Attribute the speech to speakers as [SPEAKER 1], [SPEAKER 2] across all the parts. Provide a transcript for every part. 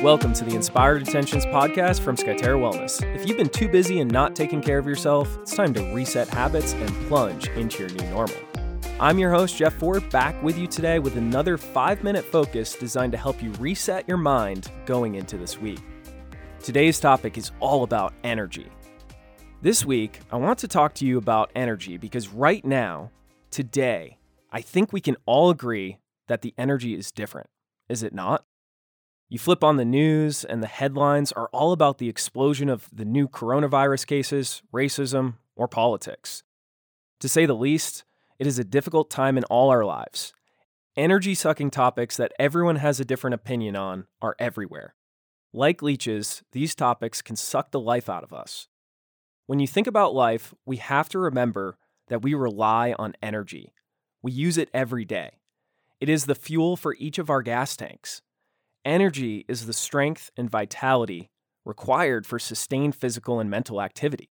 [SPEAKER 1] Welcome to the Inspired Intentions podcast from Skyterra Wellness. If you've been too busy and not taking care of yourself, it's time to reset habits and plunge into your new normal. I'm your host, Jeff Ford, back with you today with another 5-minute focus designed to help you reset your mind going into this week. Today's topic is all about energy. This week, I want to talk to you about energy because right now, today, I think we can all agree that the energy is different, is it not? You flip on the news and the headlines are all about the explosion of the new coronavirus cases, racism, or politics. To say the least, it is a difficult time in all our lives. Energy-sucking topics that everyone has a different opinion on are everywhere. Like leeches, these topics can suck the life out of us. When you think about life, we have to remember that we rely on energy. We use it every day. It is the fuel for each of our gas tanks. Energy is the strength and vitality required for sustained physical and mental activity.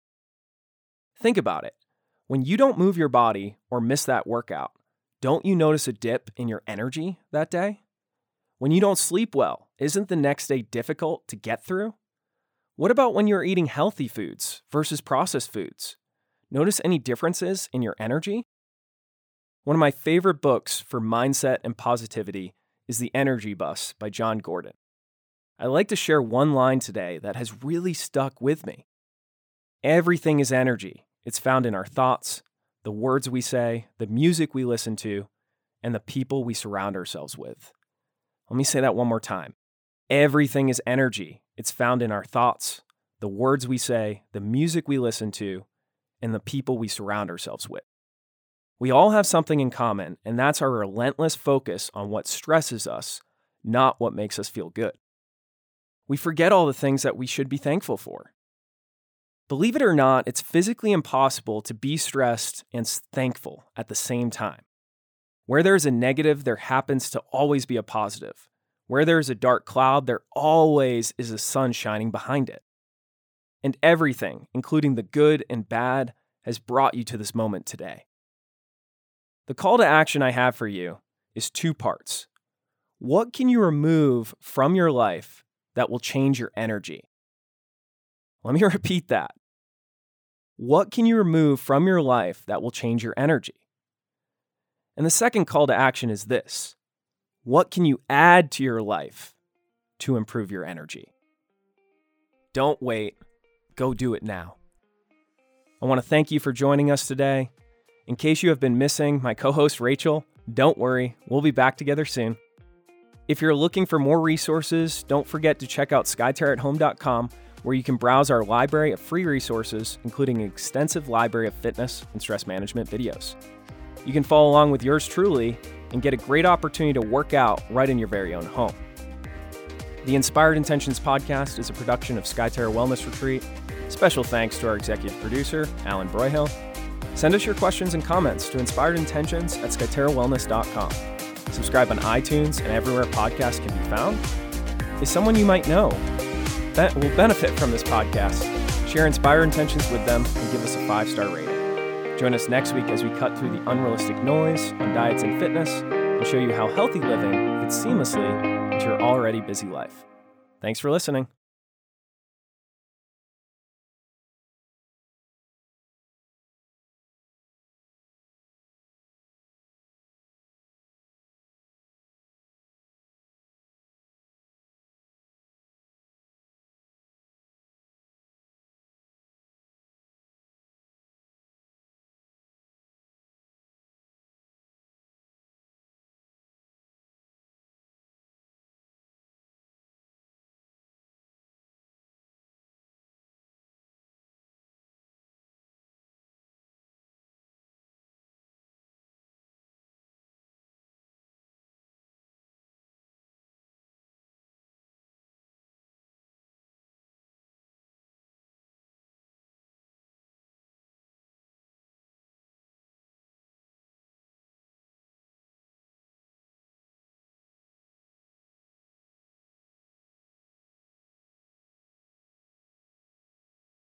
[SPEAKER 1] Think about it. When you don't move your body or miss that workout, don't you notice a dip in your energy that day? When you don't sleep well, isn't the next day difficult to get through? What about when you're eating healthy foods versus processed foods? Notice any differences in your energy? One of my favorite books for mindset and positivity is The Energy Bus by John Gordon. I'd like to share one line today that has really stuck with me. Everything is energy. It's found in our thoughts, the words we say, the music we listen to, and the people we surround ourselves with. Let me say that one more time. Everything is energy. It's found in our thoughts, the words we say, the music we listen to, and the people we surround ourselves with. We all have something in common, and that's our relentless focus on what stresses us, not what makes us feel good. We forget all the things that we should be thankful for. Believe it or not, it's physically impossible to be stressed and thankful at the same time. Where there's a negative, there happens to always be a positive. Where there's a dark cloud, there always is a sun shining behind it. And everything, including the good and bad, has brought you to this moment today. The call to action I have for you is 2 parts. What can you remove from your life that will change your energy? Let me repeat that. What can you remove from your life that will change your energy? And the second call to action is this. What can you add to your life to improve your energy? Don't wait. Go do it now. I want to thank you for joining us today. In case you have been missing my co-host Rachel, don't worry, we'll be back together soon. If you're looking for more resources, don't forget to check out skyterraathome.com, where you can browse our library of free resources, including an extensive library of fitness and stress management videos. You can follow along with yours truly and get a great opportunity to work out right in your very own home. The Inspired Intentions podcast is a production of Skyterra Wellness Retreat. Special thanks to our executive producer, Alan Broyhill. Send us your questions and comments to inspiredintentions@skyterrawellness.com. Subscribe on iTunes and everywhere podcasts can be found. Is someone you might know that will benefit from this podcast? Share Inspired Intentions with them and give us a 5-star rating. Join us next week as we cut through the unrealistic noise on diets and fitness and show you how healthy living fits seamlessly into your already busy life. Thanks for listening.